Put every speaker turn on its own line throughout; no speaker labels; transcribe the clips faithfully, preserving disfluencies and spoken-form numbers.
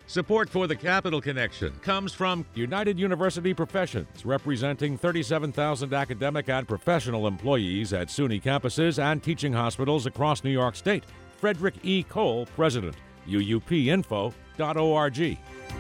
Support for the Capital Connection comes from
United University Professions, representing thirty-seven thousand academic and professional employees at SUNY campuses and teaching hospitals across New York State. Frederick E. Cole, President, U U P info dot org.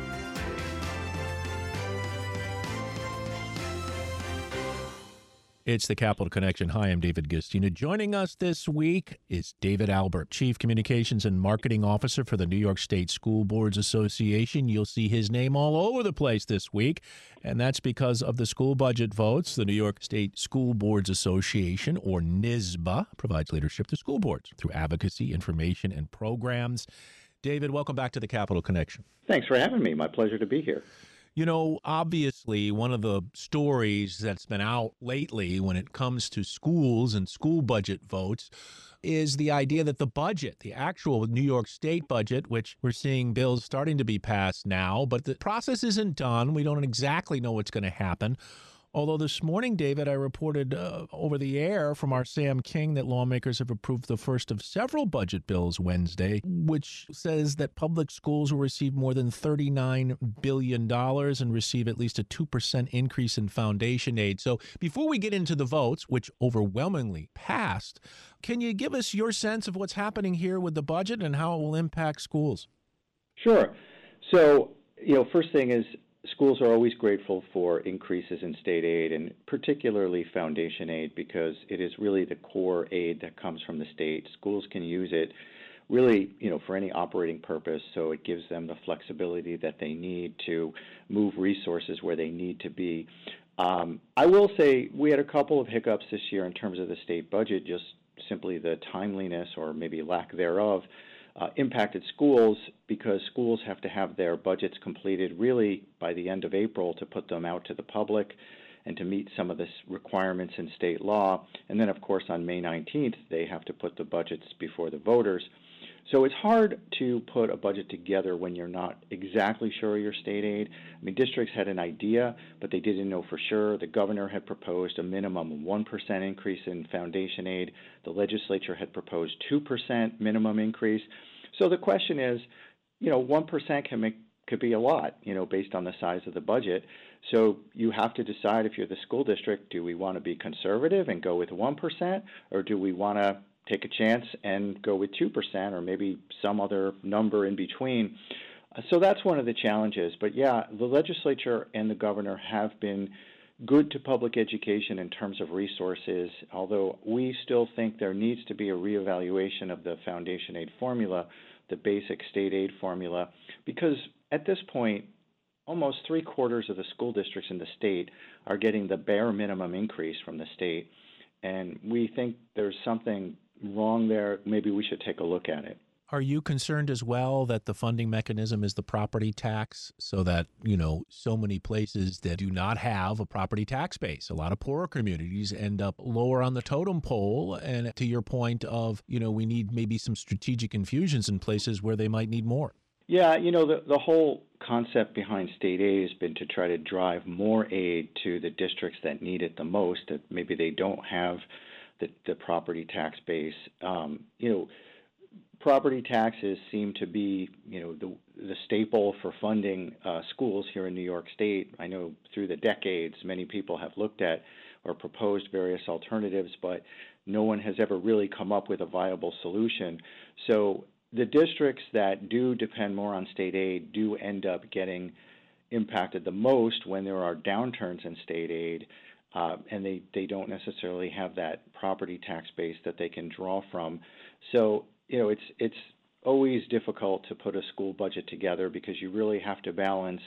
It's the Capital Connection. Hi, I'm David Gustina. Joining us this week is David Albert, Chief Communications and Marketing Officer for the New York State School Boards Association. You'll see his name all over the place this week, and that's because of the school budget votes. The New York State School Boards Association, or N Y S B A, provides leadership to school boards through advocacy, information, and programs. David, welcome back to the Capital Connection.
Thanks for having me. My pleasure to be here.
You know, obviously, one of the stories that's been out lately when it comes to schools and school budget votes is the idea that the budget, the actual New York State budget, which we're seeing bills starting to be passed now, but the process isn't done. We don't exactly know what's going to happen. Although this morning, David, I reported uh, over the air from our Sam King that lawmakers have approved the first of several budget bills Wednesday, which says that public schools will receive more than thirty-nine billion dollars and receive at least a two percent increase in foundation aid. So before we get into the votes, which overwhelmingly passed, can you give us your sense of what's happening here with the budget and how it will impact schools?
Sure. So, you know, first thing is, schools are always grateful for increases in state aid, and particularly foundation aid, because it is really the core aid that comes from the state. Schools can use it really, you know, for any operating purpose, so it gives them the flexibility that they need to move resources where they need to be. Um, I will say we had a couple of hiccups this year in terms of the state budget, just simply the timeliness or maybe lack thereof Uh, impacted schools, because schools have to have their budgets completed really by the end of April to put them out to the public and to meet some of the requirements in state law. And then, of course, on May nineteenth, they have to put the budgets before the voters. So it's hard to put a budget together when you're not exactly sure of your state aid. I mean, districts had an idea, but they didn't know for sure. The governor had proposed a minimum one percent increase in foundation aid. The legislature had proposed two percent minimum increase. So the question is, you know, one percent can make could be a lot, you know, based on the size of the budget. So you have to decide, if you're the school district, do we want to be conservative and go with one percent, or do we want to take a chance and go with two percent, or maybe some other number in between? So that's one of the challenges. But yeah, the legislature and the governor have been good to public education in terms of resources, although we still think there needs to be a reevaluation of the foundation aid formula, the basic state aid formula, because at this point, almost three quarters of the school districts in the state are getting the bare minimum increase from the state, and we think there's something wrong there. Maybe we should take a look at it.
Are you concerned as well that the funding mechanism is the property tax, so that, you know, so many places that do not have a property tax base, a lot of poorer communities end up lower on the totem pole? And to your point of, you know, we need maybe some strategic infusions in places where they might need more.
Yeah, you know, the, the whole concept behind state aid has been to try to drive more aid to the districts that need it the most, that maybe they don't have the, the property tax base. Um, you know, property taxes seem to be, you know, the the staple for funding uh, schools here in New York State. I know through the decades, many people have looked at or proposed various alternatives, but no one has ever really come up with a viable solution. So the districts that do depend more on state aid do end up getting impacted the most when there are downturns in state aid, uh, and they, they don't necessarily have that property tax base that they can draw from. So you know, it's it's always difficult to put a school budget together, because you really have to balance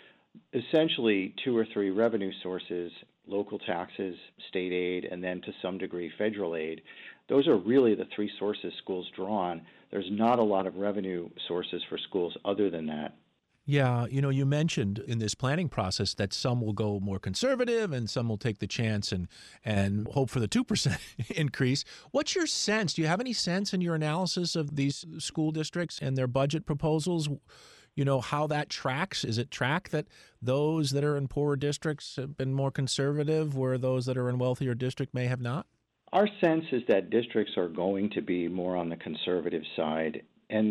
essentially two or three revenue sources: local taxes, state aid, and then to some degree federal aid. Those are really the three sources schools draw on. There's not a lot of revenue sources for schools other than that.
Yeah, you know, you mentioned in this planning process that some will go more conservative and some will take the chance and and hope for the two percent increase. What's your sense? Do you have any sense in your analysis of these school districts and their budget proposals, you know, how that tracks? Is it track that those that are in poorer districts have been more conservative, where those that are in wealthier district may have not?
Our sense is that districts are going to be more on the conservative side. And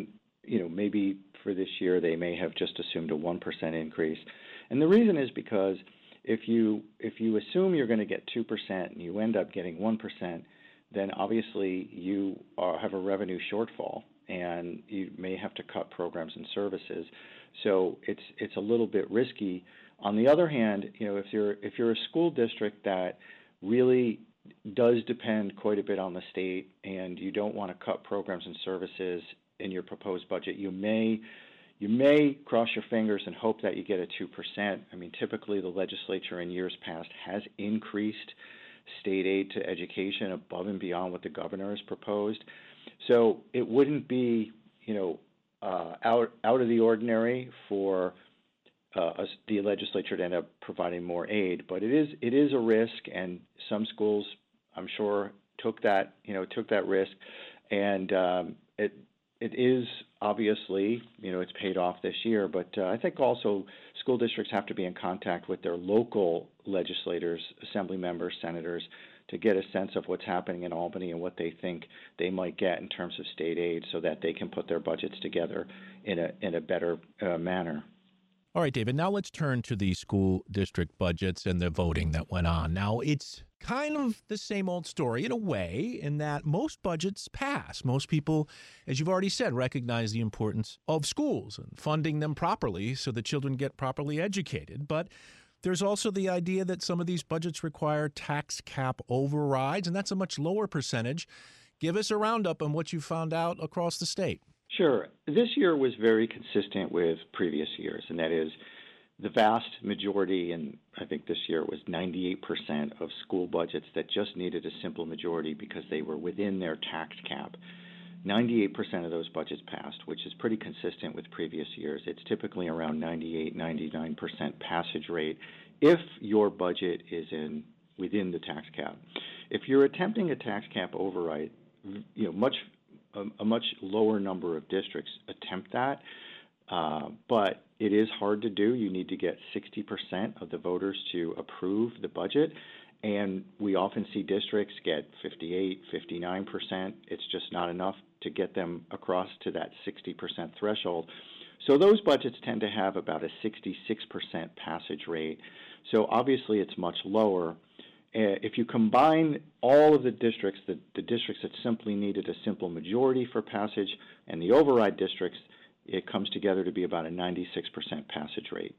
you know, maybe for this year they may have just assumed a one percent increase. And the reason is because if you if you assume you're going to get two percent and you end up getting one percent, then obviously you are, have a revenue shortfall, and you may have to cut programs and services. So it's it's a little bit risky. On the other hand, you know, if you're if you're a school district that really does depend quite a bit on the state, and you don't want to cut programs and services in your proposed budget, you may you may cross your fingers and hope that you get a two percent. I mean, typically the legislature in years past has increased state aid to education above and beyond what the governor has proposed. So it wouldn't be, you know, uh, out out of the ordinary for uh, us, the legislature to end up providing more aid, but it is it is a risk, and some schools, I'm sure, took that you know took that risk, and um, it it is obviously, you know, it's paid off this year. But uh, I think also school districts have to be in contact with their local legislators, assembly members, senators, to get a sense of what's happening in Albany and what they think they might get in terms of state aid, so that they can put their budgets together in a in a better uh, manner.
All right, David, now let's turn to the school district budgets and the voting that went on. Now, it's kind of the same old story in a way, in that most budgets pass. Most people, as you've already said, recognize the importance of schools and funding them properly so the children get properly educated. But there's also the idea that some of these budgets require tax cap overrides, and that's a much lower percentage. Give us a roundup on what you found out across the state.
Sure. This year was very consistent with previous years, and that is the vast majority, and I think this year it was ninety-eight percent of school budgets that just needed a simple majority because they were within their tax cap. ninety-eight percent of those budgets passed, which is pretty consistent with previous years. It's typically around ninety-eight, ninety-nine percent passage rate if your budget is in within the tax cap. If you're attempting a tax cap override, you know, much a, a much lower number of districts attempt that, uh, but it is hard to do. You need to get sixty percent of the voters to approve the budget, and we often see districts get fifty-eight, fifty-nine percent. It's just not enough to get them across to that sixty percent threshold. So those budgets tend to have about a sixty-six percent passage rate. So obviously it's much lower. Uh, if you combine all of the districts, the, the districts that simply needed a simple majority for passage and the override districts, it comes together to be about a ninety-six percent passage rate.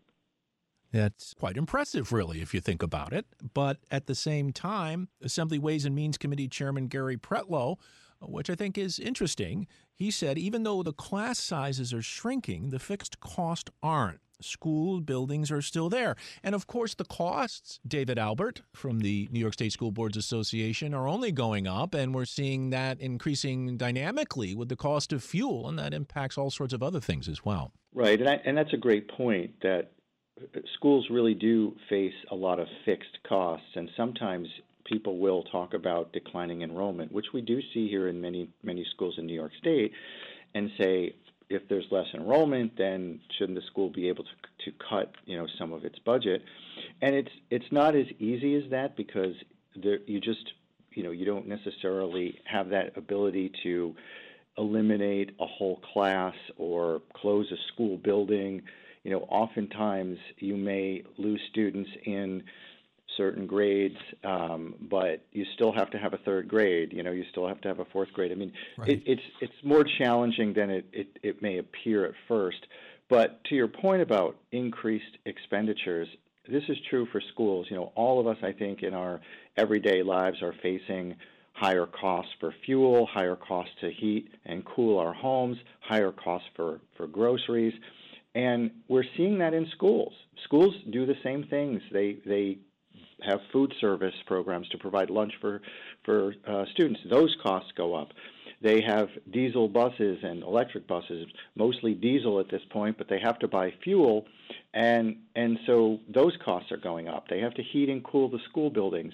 That's quite impressive, really, if you think about it. But at the same time, Assembly Ways and Means Committee Chairman Gary Pretlow, which I think is interesting, he said even though the class sizes are shrinking, the fixed costs aren't. School buildings are still there. And of course, the costs, David Albert from the New York State School Boards Association, are only going up, and we're seeing that increasing dynamically with the cost of fuel, and that impacts all sorts of other things as well.
Right, and, I, and that's a great point, that schools really do face a lot of fixed costs, and sometimes people will talk about declining enrollment, which we do see here in many, many schools in New York State, and say, if there's less enrollment, then shouldn't the school be able to to cut, you know, some of its budget? And it's it's not as easy as that, because there, you just, you know, you don't necessarily have that ability to eliminate a whole class or close a school building. You know, oftentimes you may lose students in certain grades, um, but you still have to have a third grade. You know, you still have to have a fourth grade. I mean,
right.
it, it's it's more challenging than it, it, it may appear at first. But to your point about increased expenditures, this is true for schools. You know, all of us, I think, in our everyday lives are facing higher costs for fuel, higher costs to heat and cool our homes, higher costs for, for groceries. And we're seeing that in schools. Schools do the same things. They they have food service programs to provide lunch for for uh, students. Those costs go up. They have diesel buses and electric buses, mostly diesel at this point, but they have to buy fuel, and and so those costs are going up. They have to heat and cool the school buildings.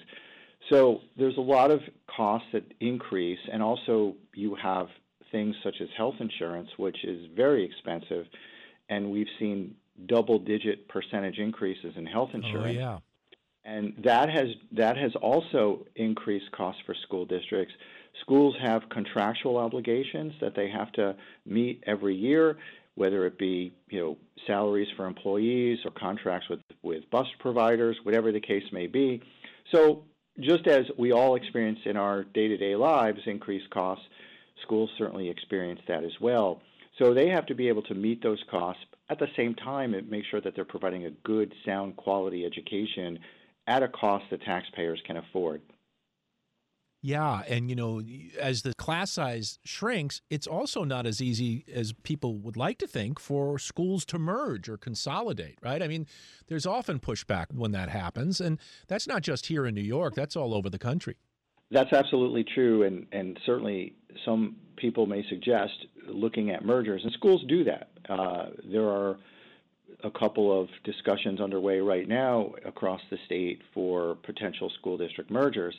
So there's a lot of costs that increase, and also you have things such as health insurance, which is very expensive, and we've seen double-digit percentage increases in health insurance.
Oh, yeah.
And that has that has also increased costs for school districts. Schools have contractual obligations that they have to meet every year, whether it be, you know, salaries for employees or contracts with, with bus providers, whatever the case may be. So just as we all experience in our day-to-day lives increased costs, schools certainly experience that as well. So they have to be able to meet those costs. At the same time, and make sure that they're providing a good, sound, quality education at a cost that taxpayers can afford.
Yeah, and you know, as the class size shrinks, it's also not as easy as people would like to think for schools to merge or consolidate, right? I mean, there's often pushback when that happens, and that's not just here in New York, that's all over the country.
That's absolutely true, and, and certainly some people may suggest looking at mergers, and schools do that. Uh, there are a couple of discussions underway right now across the state for potential school district mergers.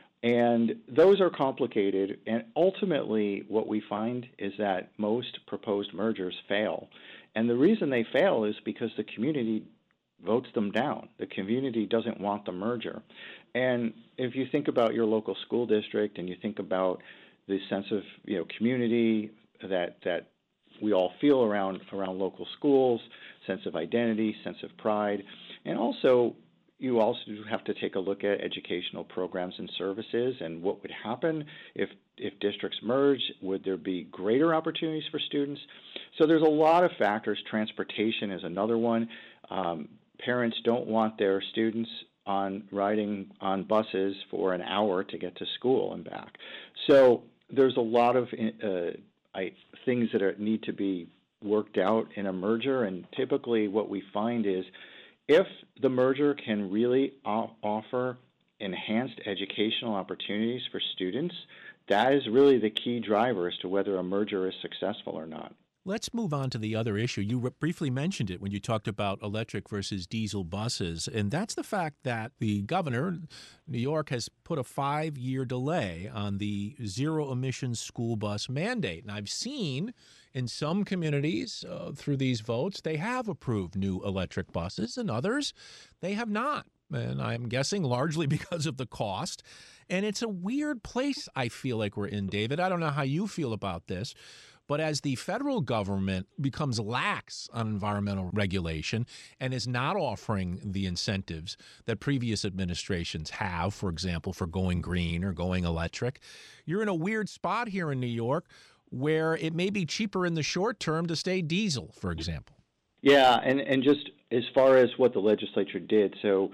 And those are complicated, and ultimately what we find is that most proposed mergers fail. And the reason they fail is because the community votes them down. The community doesn't want the merger. And if you think about your local school district and you think about the sense of, you know, community that that we all feel around around local schools, sense of identity, sense of pride, and also you also have to take a look at educational programs and services and what would happen if if districts merge. Would there be greater opportunities for students? So there's a lot of factors. Transportation is another one. Um, parents don't want their students on riding on buses for an hour to get to school and back. So there's a lot of uh, I, things that are, need to be worked out in a merger, and typically what we find is if the merger can really offer enhanced educational opportunities for students, that is really the key driver as to whether a merger is successful or not.
Let's move on to the other issue. You re- briefly mentioned it when you talked about electric versus diesel buses, and that's the fact that the governor, New York, has put a five-year delay on the zero-emission school bus mandate. And I've seen in some communities uh, through these votes, they have approved new electric buses, and others, they have not. And I'm guessing largely because of the cost. And it's a weird place I feel like we're in, David. I don't know how you feel about this. But as the federal government becomes lax on environmental regulation and is not offering the incentives that previous administrations have, for example, for going green or going electric, you're in a weird spot here in New York where it may be cheaper in the short term to stay diesel, for example.
Yeah, and, and just as far as what the legislature did, so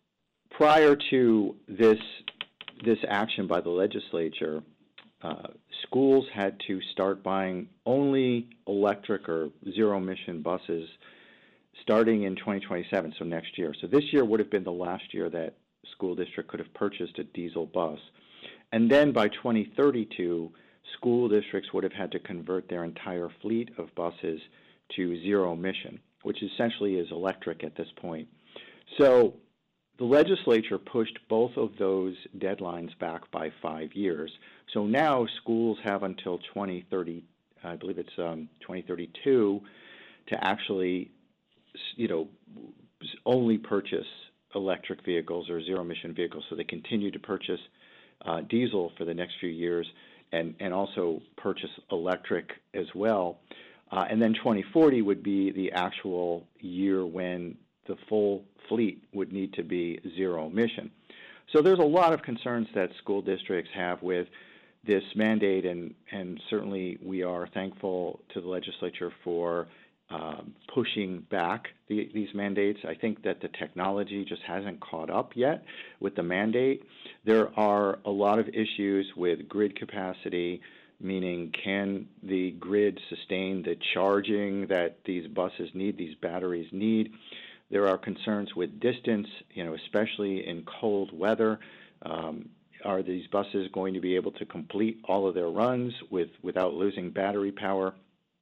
prior to this this action by the legislature, Uh, schools had to start buying only electric or zero-emission buses starting in twenty twenty-seven, so next year. So this year would have been the last year that school district could have purchased a diesel bus. And then by twenty thirty-two, school districts would have had to convert their entire fleet of buses to zero-emission, which essentially is electric at this point. So the legislature pushed both of those deadlines back by five years. So now schools have until twenty thirty, I believe it's um, twenty thirty-two, to actually, you know, only purchase electric vehicles or zero-emission vehicles. So they continue to purchase uh, diesel for the next few years, and and also purchase electric as well. Uh, and then twenty forty would be the actual year when the full fleet would need to be zero emission. So there's a lot of concerns that school districts have with this mandate, and, and certainly we are thankful to the legislature for um, pushing back the, these mandates. I think that the technology just hasn't caught up yet with the mandate. There are a lot of issues with grid capacity, meaning can the grid sustain the charging that these buses need, these batteries need. There are concerns with distance, you know, especially in cold weather. Um, are these buses going to be able to complete all of their runs with without losing battery power?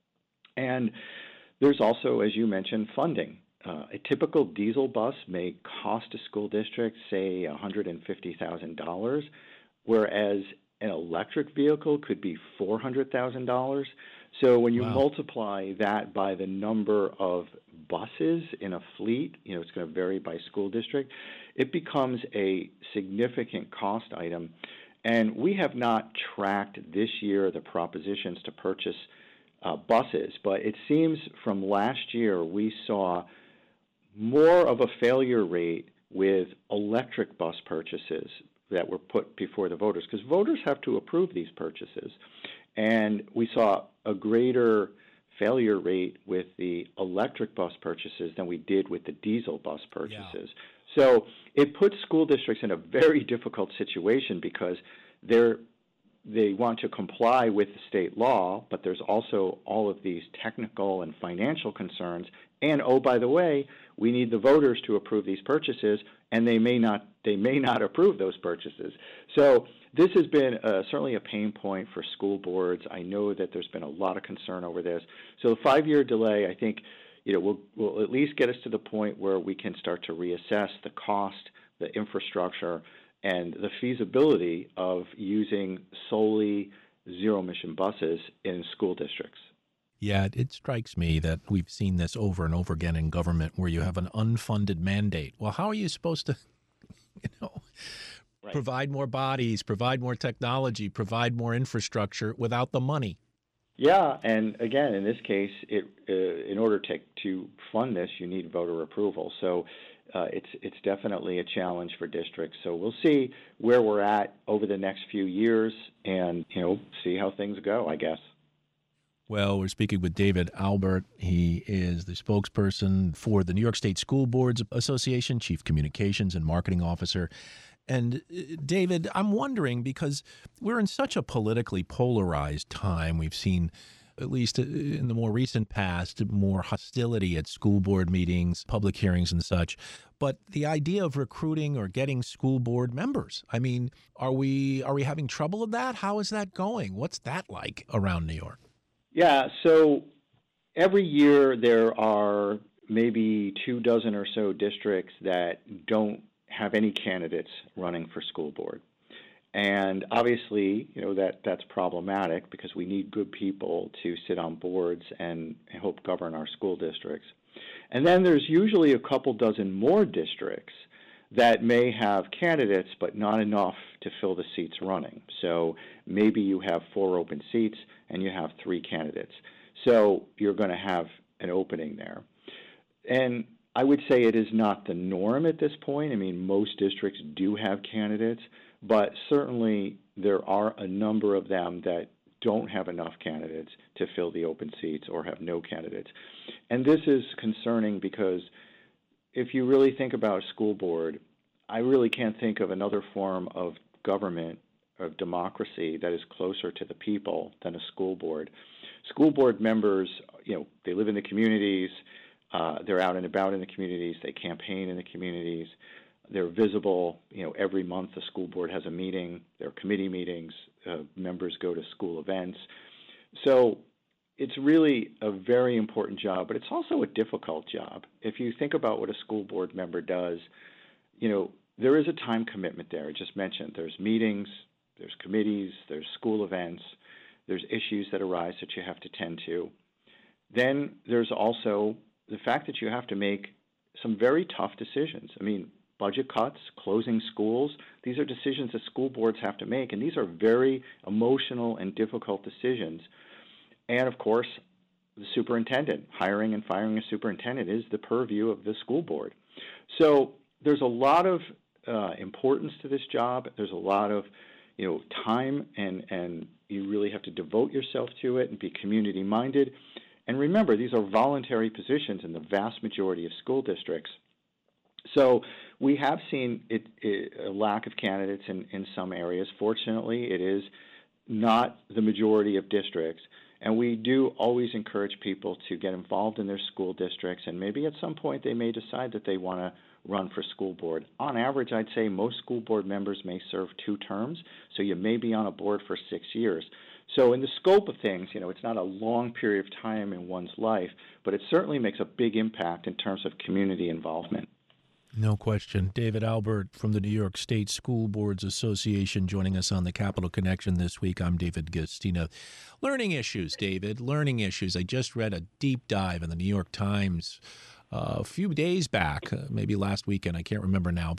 And there's also, as you mentioned, funding. Uh, a typical diesel bus may cost a school district, say, one hundred fifty thousand dollars, whereas an electric vehicle could be four hundred thousand dollars. So when you wow. multiply that by the number of buses in a fleet, you know, it's going to vary by school district, it becomes a significant cost item. And we have not tracked this year the propositions to purchase uh, buses, but it seems from last year we saw more of a failure rate with electric bus purchases that were put before the voters, because voters have to approve these purchases. And we saw a greater failure rate with the electric bus purchases than we did with the diesel bus purchases. Yeah. So it puts school districts in a very difficult situation because they're they want to comply with the state law, but there's also all of these technical and financial concerns. And oh, by the way, we need the voters to approve these purchases, and they may not they may not approve those purchases. So this has been uh, certainly a pain point for school boards. I know that there's been a lot of concern over this. So the five-year delay, I think, you know, will will at least get us to the point where we can start to reassess the cost, the infrastructure, and the feasibility of using solely zero-emission buses in school districts.
Yeah, it, it strikes me that we've seen this over and over again in government where you have an unfunded mandate. Well, how are you supposed to, you know, right. provide more bodies, provide more technology, provide more infrastructure without the money?
Yeah, and again, in this case, it, uh, in order to to fund this, you need voter approval. So uh, it's it's definitely a challenge for districts. So we'll see where we're at over the next few years, and you know, see how things go, I guess.
Well, we're speaking with David Albert. He is the spokesperson for the New York State School Boards Association, Chief Communications and Marketing Officer. And David, I'm wondering, because we're in such a politically polarized time, we've seen, at least in the more recent past, more hostility at school board meetings, public hearings and such. But the idea of recruiting or getting school board members, I mean, are we are we having trouble with that? How is that going? What's that like around New York?
Yeah, so every year there are maybe two dozen or so districts that don't have any candidates running for school board. And obviously, you know, that that's problematic because we need good people to sit on boards and help govern our school districts. And then there's usually a couple dozen more districts that may have candidates but not enough to fill the seats running. So maybe you have four open seats and you have three candidates. So you're going to have an opening there. And I would say it is not the norm at this point. I mean, most districts do have candidates, but certainly there are a number of them that don't have enough candidates to fill the open seats or have no candidates. And this is concerning because if you really think about a school board, I really can't think of another form of government, of democracy, that is closer to the people than a school board. School board members, you know, they live in the communities, uh, they're out and about in the communities, they campaign in the communities, they're visible. You know, every month the school board has a meeting, there are committee meetings, uh, members go to school events. So it's really a very important job, but it's also a difficult job. If you think about what a school board member does, you know, there is a time commitment there. I just mentioned there's meetings, there's committees, there's school events, there's issues that arise that you have to tend to. Then there's also the fact that you have to make some very tough decisions. I mean, budget cuts, closing schools, these are decisions that school boards have to make, and these are very emotional and difficult decisions. And, of course, the superintendent, hiring and firing a superintendent is the purview of the school board. So there's a lot of uh, importance to this job. There's a lot of, you know, time, and, and you really have to devote yourself to it and be community-minded. And remember, these are voluntary positions in the vast majority of school districts. So we have seen it, it, a lack of candidates in, in some areas. Fortunately, it is not the majority of districts. And we do always encourage people to get involved in their school districts, and maybe at some point they may decide that they want to run for school board. On average, I'd say most school board members may serve two terms, so you may be on a board for six years. So in the scope of things, you know, it's not a long period of time in one's life, but it certainly makes a big impact in terms of community involvement.
No question. David Albert from the New York State School Boards Association joining us on the Capital Connection this week. I'm David Gastina. Learning issues, David, learning issues. I just read a deep dive in the New York Times uh, a few days back, uh, maybe last weekend, I can't remember now, but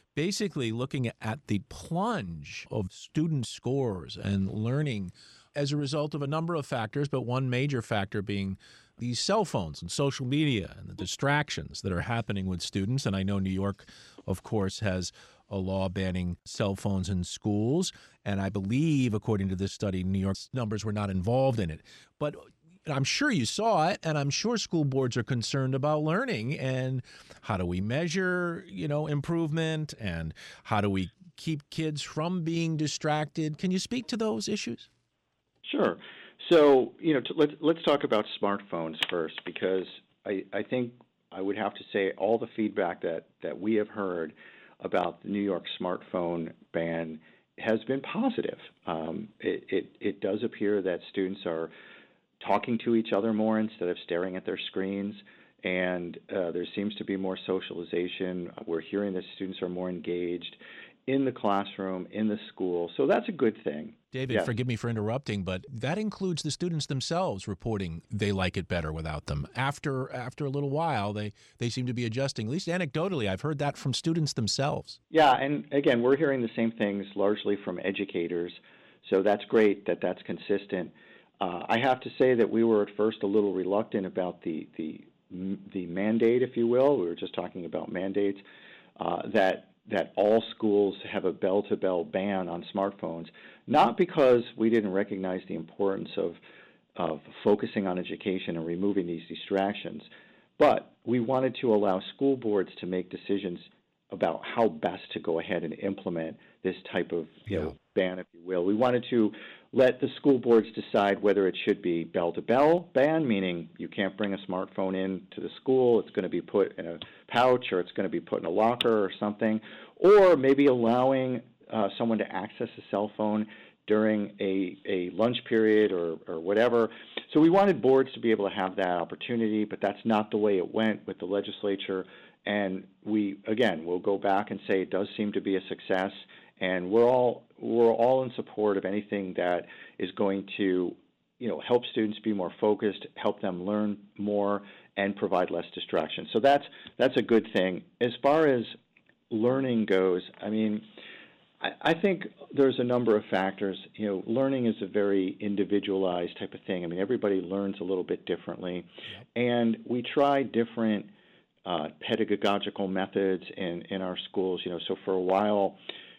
basically looking at the plunge of student scores and learning as a result of a number of factors, but one major factor being these cell phones and social media and the distractions that are happening with students. And I know New York, of course, has a law banning cell phones in schools. And I believe, according to this study, New York's numbers were not involved in it. But I'm sure you saw it, and I'm sure school boards are concerned about learning and how do we measure, you know, improvement, and how do we keep kids from being distracted? Can you speak to those issues?
Sure. So, you know, to, let's let's talk about smartphones first, because I, I think I would have to say all the feedback that, that we have heard about the New York smartphone ban has been positive. Um, it, it, it does appear that students are talking to each other more instead of staring at their screens, and uh, there seems to be more socialization. We're hearing that students are more engaged in the classroom, in the school, so that's a good thing.
David,
yes.
Forgive me for interrupting, but that includes the students themselves reporting they like it better without them. After after a little while, they, they seem to be adjusting. At least anecdotally, I've heard that from students themselves.
Yeah, and again, we're hearing the same things largely from educators, so that's great that that's consistent. Uh, I have to say that we were at first a little reluctant about the, the, the mandate, if you will. We were just talking about mandates, uh, that that all schools have a bell-to-bell ban on smartphones, not because we didn't recognize the importance of, of focusing on education and removing these distractions, but we wanted to allow school boards to make decisions about how best to go ahead and implement this type of you
Yeah.
know, ban, if you will. We wanted to let the school boards decide whether it should be bell-to-bell ban, meaning you can't bring a smartphone into the school, it's going to be put in a pouch or it's going to be put in a locker or something, or maybe allowing uh, someone to access a cell phone during a, a lunch period or, or whatever. So we wanted boards to be able to have that opportunity, but that's not the way it went with the legislature. And we, again, we'll go back and say it does seem to be a success, and we're all we're all in support of anything that is going to, you know, help students be more focused, help them learn more, and provide less distraction. So that's that's a good thing. As far as learning goes, I mean, I, I think there's a number of factors. You know, learning is a very individualized type of thing. I mean, everybody learns a little bit differently,
Yep.
and we try different uh, pedagogical methods in, in our schools. You know, so for a while,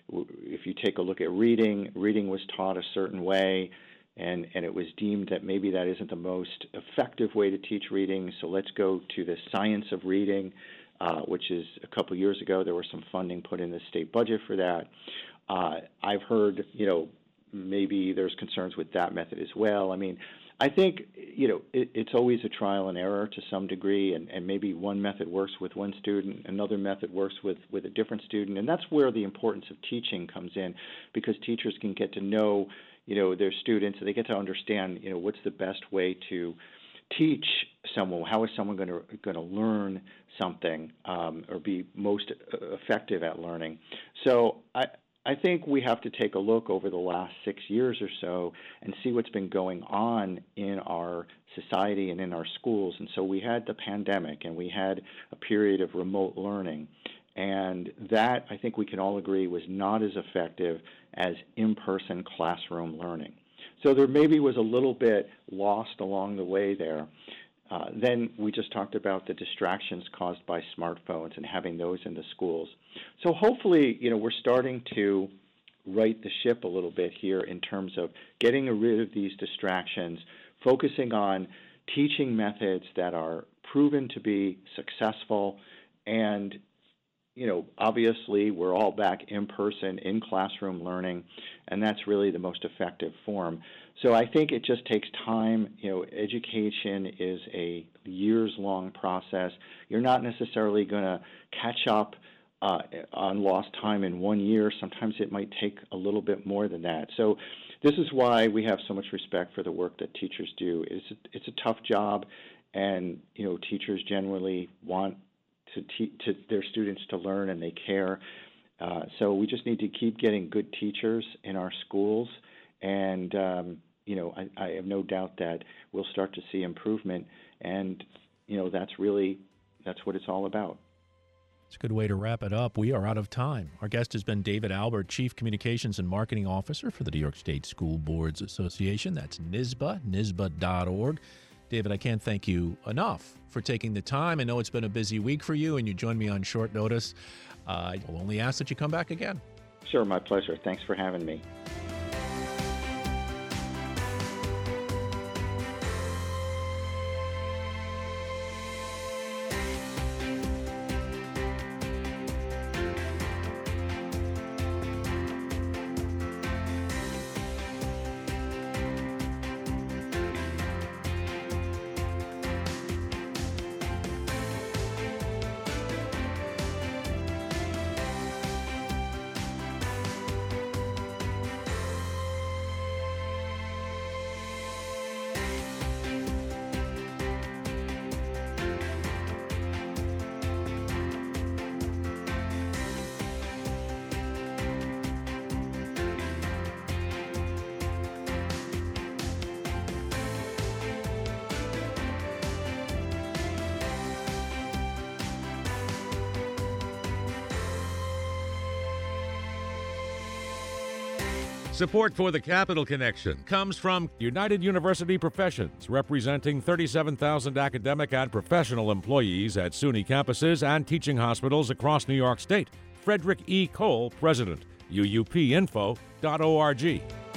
if you take a look at reading, reading was taught a certain way, and, and it was deemed that maybe that isn't the most effective way to teach reading, so let's go to the science of reading, uh, which is a couple years ago there was some funding put in the state budget for that. Uh, I've heard, you know, maybe there's concerns with that method as well. I mean, I think, you know, it, it's always a trial and error to some degree, and, and maybe one method works with one student, another method works with, with a different student, and that's where the importance of teaching comes in, because teachers can get to know, you know, their students, and they get to understand, you know, what's the best way to teach someone, how is someone going to going to learn something um, or be most effective at learning. So I I think we have to take a look over the last six years or so and see what's been going on in our society and in our schools. And so we had the pandemic, and we had a period of remote learning. And that, I think we can all agree, was not as effective as in-person classroom learning. So there maybe was a little bit lost along the way there. Uh, then we just talked about the distractions caused by smartphones and having those in the schools. So hopefully, you know, we're starting to right the ship a little bit here in terms of getting rid of these distractions, focusing on teaching methods that are proven to be successful, and you know, obviously we're all back in person, in classroom learning, and that's really the most effective form. So I think it just takes time. You know, education is a years-long process. You're not necessarily going to catch up uh, on lost time in one year. Sometimes it might take a little bit more than that. So this is why we have so much respect for the work that teachers do. It's a, it's a tough job, and you know, teachers generally want to te- to their students to learn, and they care. Uh, so we just need to keep getting good teachers in our schools, and um, you know, I, I have no doubt that we'll start to see improvement, and you know, that's really that's what it's all about.
It's a good way to wrap it up. We are out of time. Our guest has been David Albert, Chief Communications and Marketing Officer for the New York State School Boards Association. That's N S B A, N S B A dot org. David, I can't thank you enough for taking the time. I know it's been a busy week for you, and you joined me on short notice. Uh, I will only ask that you come back again.
Sure, my pleasure. Thanks for having me.
Support for the Capital Connection comes from
United University Professions, representing thirty-seven thousand academic and professional employees at SUNY campuses and teaching hospitals across New York State. Frederick E. Cole, President, U U P info dot org.